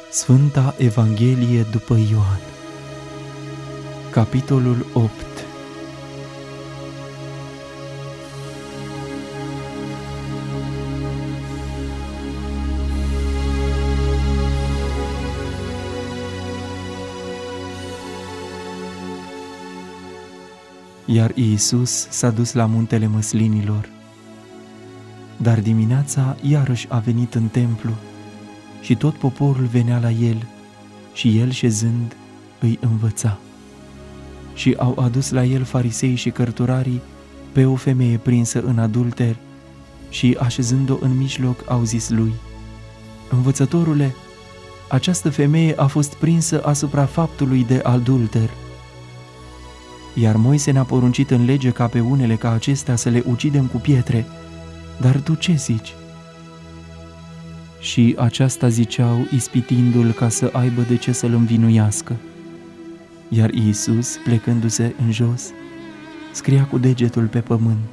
Sfânta Evanghelie după Ioan, capitolul 8. Iar Iisus s-a dus la muntele Măslinilor. Dar dimineața iarăși a venit în templu și tot poporul venea la el și el, șezând, îi învăța. Și au adus la el farisei și cărturarii pe o femeie prinsă în adulter și, așezând-o în mijloc, au zis lui: Învățătorule, această femeie a fost prinsă asupra faptului de adulter. Iar Moise ne-a poruncit în lege ca pe unele ca acestea să le ucidem cu pietre, dar tu ce zici? Și aceasta ziceau, ispitindu-l ca să aibă de ce să-l învinuiască. Iar Iisus, plecându-se în jos, scria cu degetul pe pământ.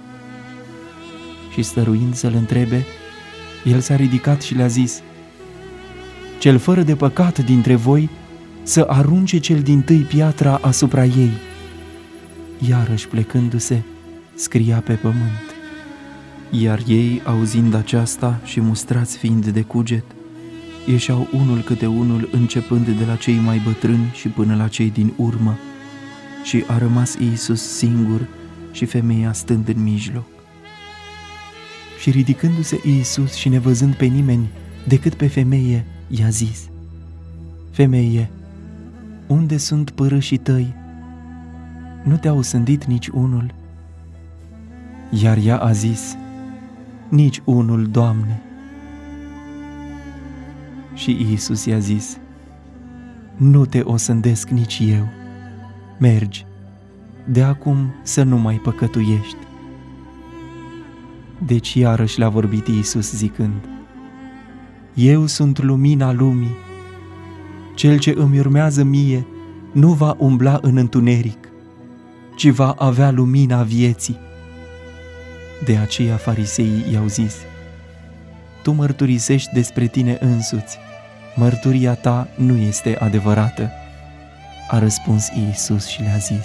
Și stăruind să-l întrebe, el s-a ridicat și le-a zis: Cel fără de păcat dintre voi să arunce cel dintâi piatra asupra ei. Iarăși plecându-se, scria pe pământ. Iar ei, auzind aceasta și mustrați fiind de cuget, ieșeau unul câte unul, începând de la cei mai bătrâni și până la cei din urmă, și a rămas Iisus singur și femeia stând în mijloc. Și ridicându-se Iisus și nevăzând pe nimeni decât pe femeie, i-a zis: Femeie, unde sunt părâșii tăi? Nu te-au osândit nici unul? Iar ea a zis: Nici unul, Doamne. Și Iisus i-a zis: Nu te osândesc nici eu. Mergi, de acum să nu mai păcătuiești. Deci iarăși le-a vorbit Iisus zicând: Eu sunt lumina lumii. Cel ce îmi urmează mie nu va umbla în întuneric, ci va avea lumina vieții. De aceea fariseii i-au zis: Tu mărturisești despre tine însuți, mărturia ta nu este adevărată. A răspuns Iisus și le-a zis: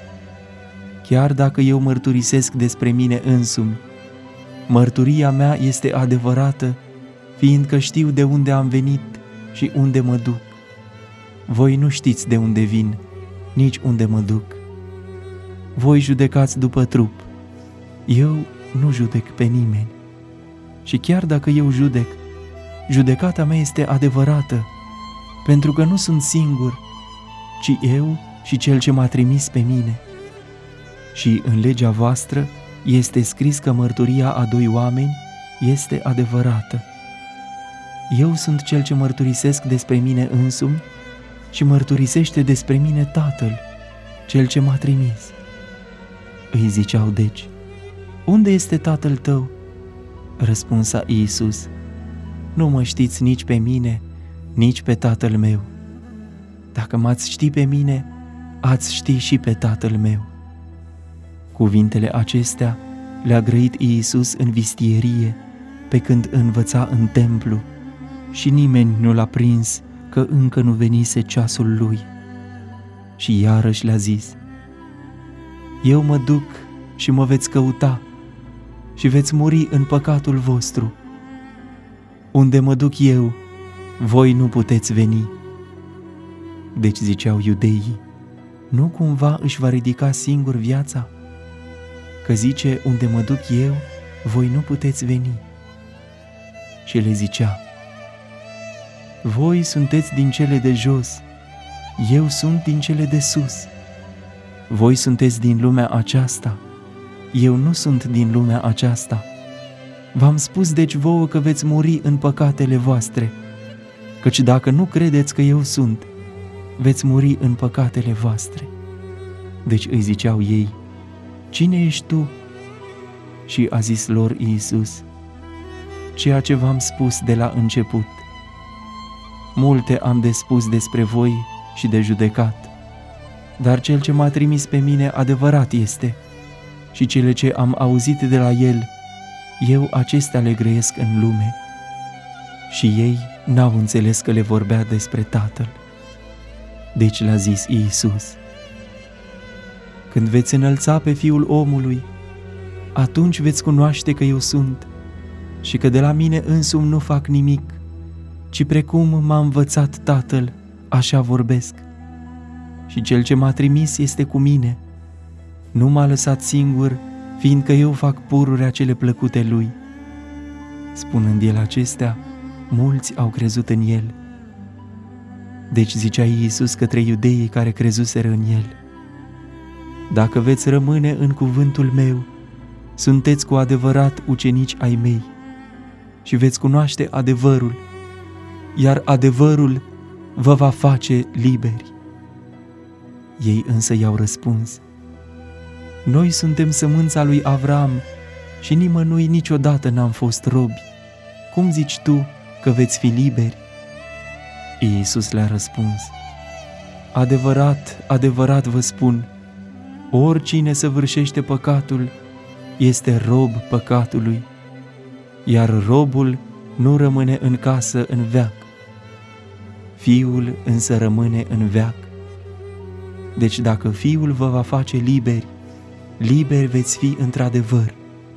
Chiar dacă eu mărturisesc despre mine însumi, mărturia mea este adevărată, fiindcă știu de unde am venit și unde mă duc. Voi nu știți de unde vin, nici unde mă duc. Voi judecați după trup, eu nu judec pe nimeni. Și chiar dacă eu judec, judecata mea este adevărată, pentru că nu sunt singur, ci eu și Cel ce m-a trimis pe mine. Și în legea voastră este scris că mărturia a doi oameni este adevărată. Eu sunt Cel ce mărturisesc despre mine însumi și mărturisește despre mine Tatăl, Cel ce m-a trimis. Îi ziceau deci: Unde este Tatăl tău? Răspunsa Iisus: Nu mă știți nici pe mine, nici pe Tatăl meu. Dacă m-ați ști pe mine, ați ști și pe Tatăl meu. Cuvintele acestea le-a grăit Iisus în vistierie, pe când învăța în templu, și nimeni nu l-a prins că încă nu venise ceasul lui. Și iarăși le-a zis: Eu mă duc și mă veți căuta și veți muri în păcatul vostru. Unde mă duc eu, voi nu puteți veni. Deci ziceau iudeii: Nu cumva își va ridica singur viața? Că zice: Unde mă duc eu, voi nu puteți veni. Și le zicea: Voi sunteți din cele de jos, eu sunt din cele de sus. Voi sunteți din lumea aceasta, eu nu sunt din lumea aceasta. V-am spus deci vouă că veți muri în păcatele voastre, căci dacă nu credeți că eu sunt, veți muri în păcatele voastre. Deci îi ziceau ei: Cine ești tu? Și a zis lor Iisus: Ceea ce v-am spus de la început. Multe am de spus despre voi și de judecat, dar Cel ce m-a trimis pe mine adevărat este, și cele ce am auzit de la El, eu acestea le grăiesc în lume. Și ei n-au înțeles că le vorbea despre Tatăl. Deci le-a zis Iisus: când veți înălța pe Fiul omului, atunci veți cunoaște că eu sunt și că de la mine însumi nu fac nimic, ci precum m-a învățat Tatăl, așa vorbesc. Și cel ce m-a trimis este cu mine. Nu m-a lăsat singur, fiindcă eu fac pururea cele plăcute lui. Spunând el acestea, mulți au crezut în el. Deci zicea Iisus către iudeii care crezuseră în el: dacă veți rămâne în cuvântul meu, sunteți cu adevărat ucenici ai mei și veți cunoaște adevărul, iar adevărul vă va face liberi. Ei însă i-au răspuns: noi suntem sămânța lui Avram și nimănui niciodată n-am fost robi. Cum zici tu că veți fi liberi? Iisus le-a răspuns: adevărat, adevărat vă spun, oricine săvârșește păcatul este rob păcatului, iar robul nu rămâne în casă în veac. Fiul însă rămâne în veac. Deci dacă Fiul vă va face liberi, liberi veți fi într-adevăr.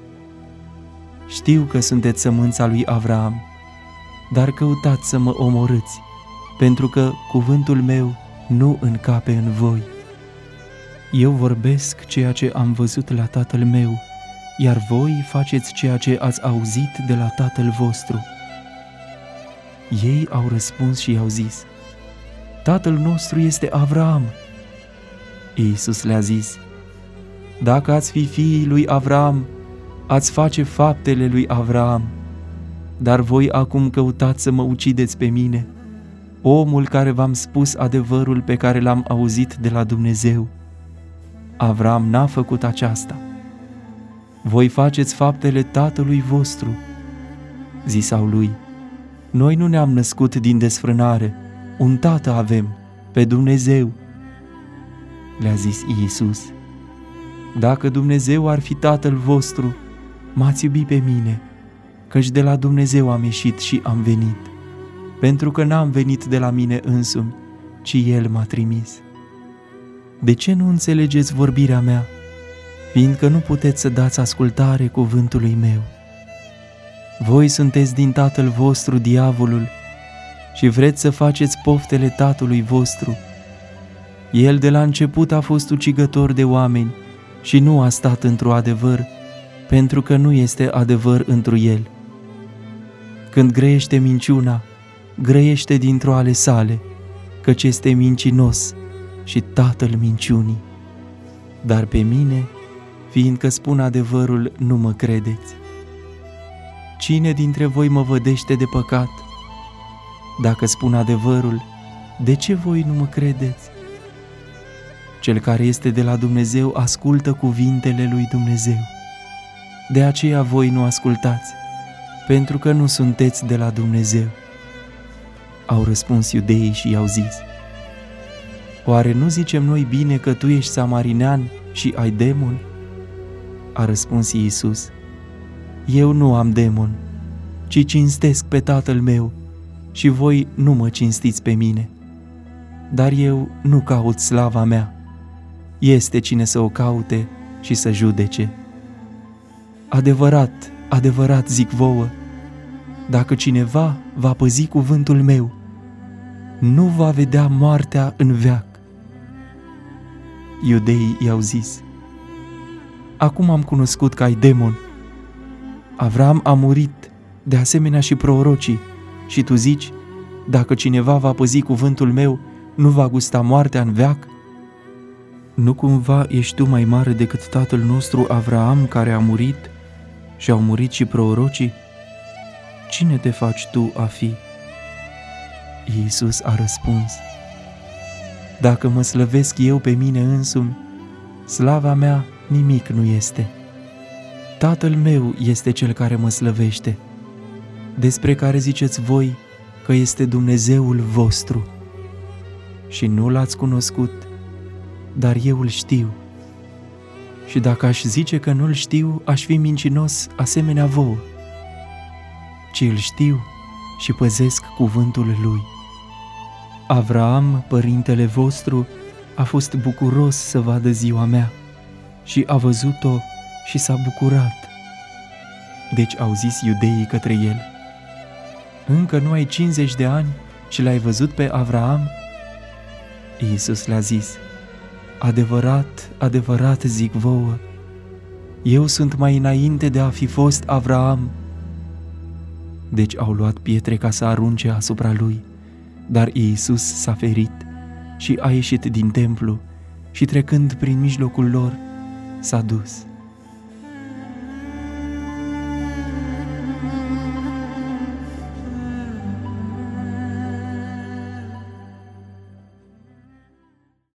Știu că sunteți sămânța lui Avram, dar căutați să mă omorâți, pentru că cuvântul meu nu încape în voi. Eu vorbesc ceea ce am văzut la tatăl meu, iar voi faceți ceea ce ați auzit de la tatăl vostru. Ei au răspuns și i-au zis: tatăl nostru este Avram. Iisus le-a zis: dacă ați fi fiii lui Avram, ați face faptele lui Avram. Dar voi acum căutați să mă ucideți pe mine, omul care v-am spus adevărul pe care l-am auzit de la Dumnezeu. Avram n-a făcut aceasta. Voi faceți faptele tatălui vostru. Zisau lui: noi nu ne-am născut din desfrânare, un tată avem, pe Dumnezeu. Le-a zis Iisus: dacă Dumnezeu ar fi tatăl vostru, m-ați iubi pe mine, căci de la Dumnezeu am ieșit și am venit, pentru că n-am venit de la mine însumi, ci El m-a trimis. De ce nu înțelegeți vorbirea mea, fiindcă nu puteți să dați ascultare cuvântului meu? Voi sunteți din tatăl vostru, diavolul, și vreți să faceți poftele tatălui vostru. El de la început a fost ucigător de oameni și nu a stat într-o adevăr, pentru că nu este adevăr întru el. Când grăiește minciuna, grăiește dintr-o ale sale, căci este mincinos și tatăl minciunii. Dar pe mine, fiindcă spun adevărul, nu mă credeți. Cine dintre voi mă vădește de păcat? Dacă spun adevărul, de ce voi nu mă credeți? Cel care este de la Dumnezeu ascultă cuvintele lui Dumnezeu. De aceea voi nu ascultați, pentru că nu sunteți de la Dumnezeu. Au răspuns iudeii și i-au zis: oare nu zicem noi bine că tu ești samarinean și ai demon? A răspuns Iisus: eu nu am demon, ci cinstesc pe Tatăl meu și voi nu mă cinstiți pe mine. Dar eu nu caut slava mea, este cine să o caute și să judece. Adevărat, adevărat zic vouă, dacă cineva va păzi cuvântul meu, nu va vedea moartea în veac. Iudeii i-au zis: acum am cunoscut că ai demon. Avram a murit, de asemenea și prorocii, și tu zici: dacă cineva va păzi cuvântul meu, nu va gusta moartea în veac? Nu cumva ești tu mai mare decât tatăl nostru Avraam, care a murit și au murit și prorocii? Cine te faci tu a fi? Iisus a răspuns: dacă mă slăvesc eu pe mine însumi, slava mea nimic nu este. Tatăl meu este cel care mă slăvește, despre care ziceți voi că este Dumnezeul vostru. Și nu l-ați cunoscut, dar eu îl știu. Și dacă aș zice că nu-l știu, aș fi mincinos asemenea vouă. Ci îl știu și păzesc cuvântul lui. Avraam, părintele vostru, a fost bucuros să vadă ziua mea și a văzut-o și s-a bucurat. Deci au zis iudeii către el: încă nu ai 50 de ani și l-ai văzut pe Avraam? Iisus le-a zis: adevărat, adevărat zic vouă, eu sunt mai înainte de a fi fost Avraam. Deci au luat pietre ca să arunce asupra lui, dar Iisus s-a ferit și a ieșit din templu și trecând prin mijlocul lor, s-a dus.